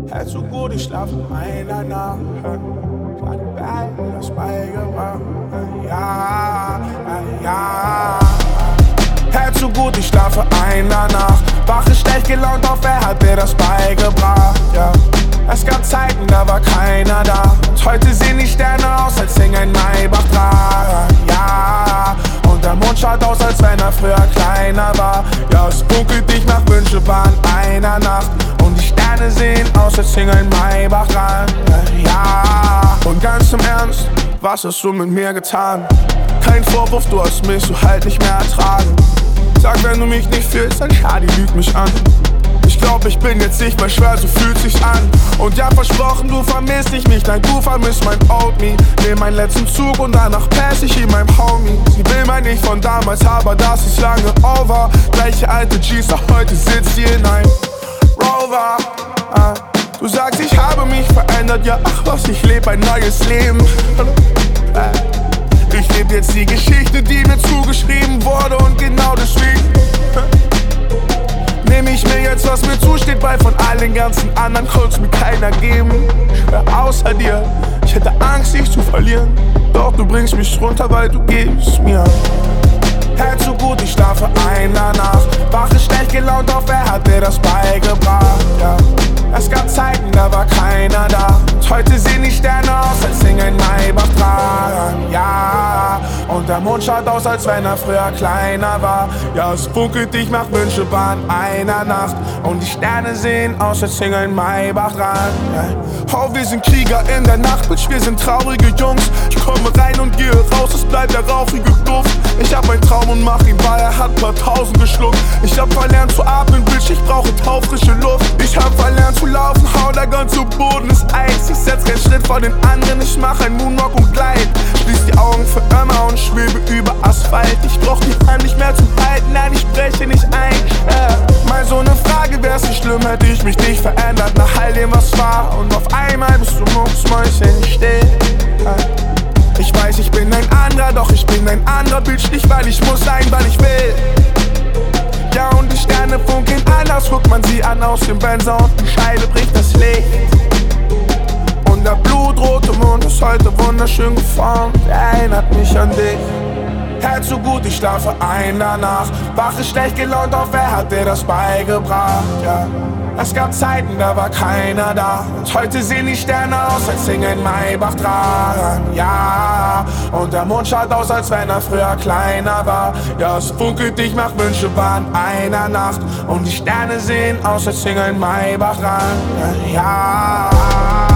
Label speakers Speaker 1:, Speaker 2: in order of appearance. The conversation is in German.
Speaker 1: Hält so gut, ich schlaf in meiner Nacht. Gerade bei das beigebracht. Ja, ja. Hält so gut, ich schlafe einer Nacht. Wache schlecht gelaunt auf, wer hat dir das beigebracht? Ja. Es gab Zeiten, da war keiner da. Und heute sehen die Sterne aus, als hing ein Maybach dran. Ja, und der Mond schaut aus, als wenn er früher kleiner war. Ja, es funkelt dich nach Wünschebahn einer Nacht. Und die Sterne sehen aus, als hing ein Maybach dran. Ja, und ganz im Ernst, was hast du mit mir getan? Kein Vorwurf, du hast mich so halt nicht mehr ertragen. Sag, wenn du mich nicht fühlst, dann schade, lüg mich an. Ich glaub, ich bin jetzt nicht mehr schwer, so fühlt sich's an. Und ja, versprochen, du vermisst nicht mich, nein, du vermisst mein Old Me. Nehm meinen letzten Zug und danach pass ich ihm meinem Homie. Sie will mein nicht von damals, aber das ist lange over. Gleiche alte G's, doch heute sitzt sie in einem Rover. Du sagst, ich habe mich verändert, ja, ach was, ich lebe ein neues Leben. Ich lebe jetzt die Geschichte, die mir zugeschrieben wurde, und genau deswegen nehme ich mir jetzt, was mir zusteht, weil von all den ganzen anderen konnt's mir keiner geben. Außer dir, ich hätte Angst, dich zu verlieren. Doch du bringst mich runter, weil du gibst mir. Hält so gut, ich schlafe einer Nacht. Wache schlecht gelaunt auf, wer hat dir das beigebracht? Ja. Es gab Zeiten, da war keiner da. Und heute sehen die Sterne aus, als hing ein Maybach dran. Ja, und der Mond schaut aus, als wenn er früher kleiner war. Ja, es funkelt dich nach Wünschebahn einer Nacht. Und die Sterne sehen aus, als hing ein Maybach dran. Ja. Oh, wir sind Krieger in der Nacht, Bitch, wir sind traurige Jungs. Ich komme rein und gehe raus, es bleibt der rauchige Duft. Ich hab einen Traum und mach ihn wahr, er hat paar tausend geschluckt. Ich hab verlernt zu atmen, Bitch, ich brauche taufrische Luft. Ich hab verlernt zu laufen, hau, der ganze Boden ist Eis. Ich setz keinen Schritt vor den anderen, ich mach einen Moonwalk und gleit. Schließ die Augen für immer und schwebe über Asphalt. Ich brauch die Hand nicht mehr zum Halten, nein, ich breche nicht ein. Mal so ne Frage, wär's nicht schlimm, hätte ich mich nicht verändert nach all dem, was war. Und auf einmal bist du mucksmäuschen still. Ich weiß, ich bin ein anderer, doch ich bin ein anderer, Bitch. Nicht weil ich muss sein, weil ich will. Ja, und die Sterne funkeln anders, guckt man sie an aus dem Benzer und die Scheibe bricht das Licht. Und der blutrote Mond ist heute wunderschön geformt, erinnert mich an dich. Hält so gut, ich schlafe einer Nacht. Wache schlecht gelaunt auf, wer hat dir das beigebracht? Ja. Es gab Zeiten, da war keiner da. Und heute sehen die Sterne aus, als hing ein Maybach dran. Ja, und der Mond schaut aus, als wenn er früher kleiner war. Ja, es funkelt dich nach Wünschebahn einer Nacht. Und die Sterne sehen aus, als hing ein Maybach dran. Ja.